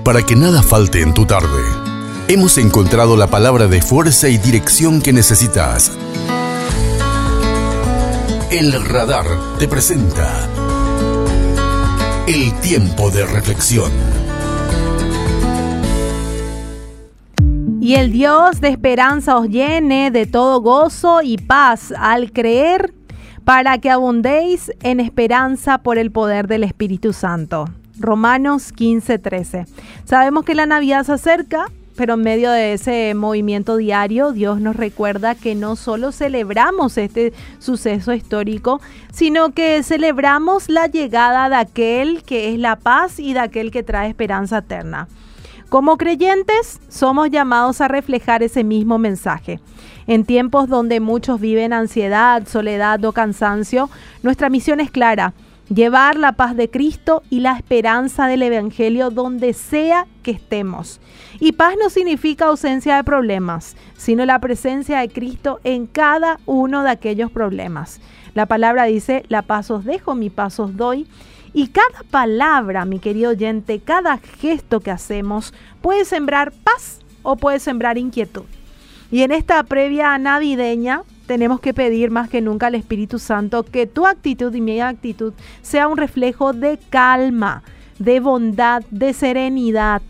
para que nada falte en tu tarde. Hemos encontrado la palabra de fuerza y dirección que necesitas. El Radar te presenta el tiempo de reflexión. Y el Dios de esperanza os llene de todo gozo y paz al creer, para que abundéis en esperanza por el poder del Espíritu Santo. Romanos 15:13. Sabemos que la Navidad se acerca, pero en medio de ese movimiento diario, Dios nos recuerda que no solo celebramos este suceso histórico, sino que celebramos la llegada de aquel que es la paz y de aquel que trae esperanza eterna. Como creyentes, somos llamados a reflejar ese mismo mensaje. En tiempos donde muchos viven ansiedad, soledad o cansancio, nuestra misión es clara: llevar la paz de Cristo y la esperanza del Evangelio donde sea que estemos. Y paz no significa ausencia de problemas, sino la presencia de Cristo en cada uno de aquellos problemas. La palabra dice: la paz os dejo, mi paz os doy. Y cada palabra, mi querido oyente, cada gesto que hacemos puede sembrar paz o puede sembrar inquietud. Y en esta previa navideña tenemos que pedir más que nunca al Espíritu Santo que tu actitud y mi actitud sea un reflejo de calma, de bondad, de serenidad.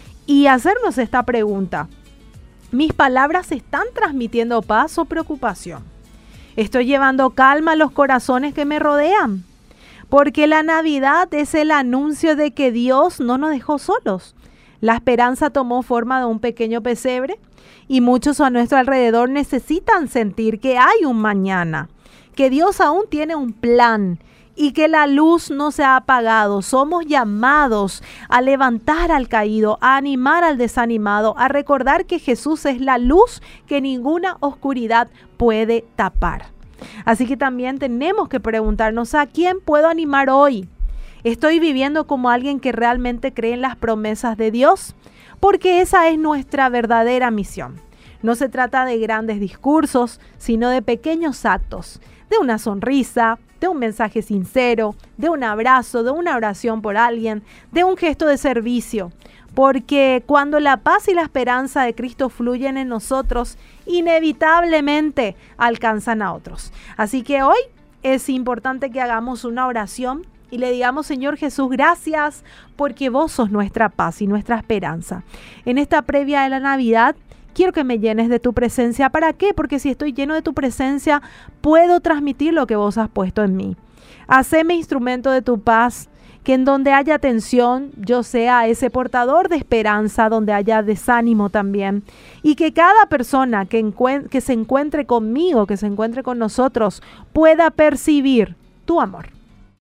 Y hacernos esta pregunta: ¿mis palabras están transmitiendo paz o preocupación? ¿Estoy llevando calma a los corazones que me rodean? Porque la Navidad es el anuncio de que Dios no nos dejó solos. La esperanza tomó forma de un pequeño pesebre y muchos a nuestro alrededor necesitan sentir que hay un mañana, que Dios aún tiene un plan y que la luz no se ha apagado. Somos llamados a levantar al caído, a animar al desanimado, a recordar que Jesús es la luz que ninguna oscuridad puede tapar. Así que también tenemos que preguntarnos: ¿a quién puedo animar hoy? ¿Estoy viviendo como alguien que realmente cree en las promesas de Dios? Porque esa es nuestra verdadera misión. No se trata de grandes discursos, sino de pequeños actos, de una sonrisa, de un mensaje sincero, de un abrazo, de una oración por alguien, de un gesto de servicio. Porque cuando la paz y la esperanza de Cristo fluyen en nosotros, inevitablemente alcanzan a otros. Así que hoy es importante que hagamos una oración y le digamos: Señor Jesús, gracias porque vos sos nuestra paz y nuestra esperanza. En esta previa de la Navidad, quiero que me llenes de tu presencia. ¿Para qué? Porque si estoy lleno de tu presencia, puedo transmitir lo que vos has puesto en mí. Haceme instrumento de tu paz, que en donde haya tensión, yo sea ese portador de esperanza, donde haya desánimo también. Y que cada persona que se encuentre conmigo, que se encuentre con nosotros, pueda percibir tu amor.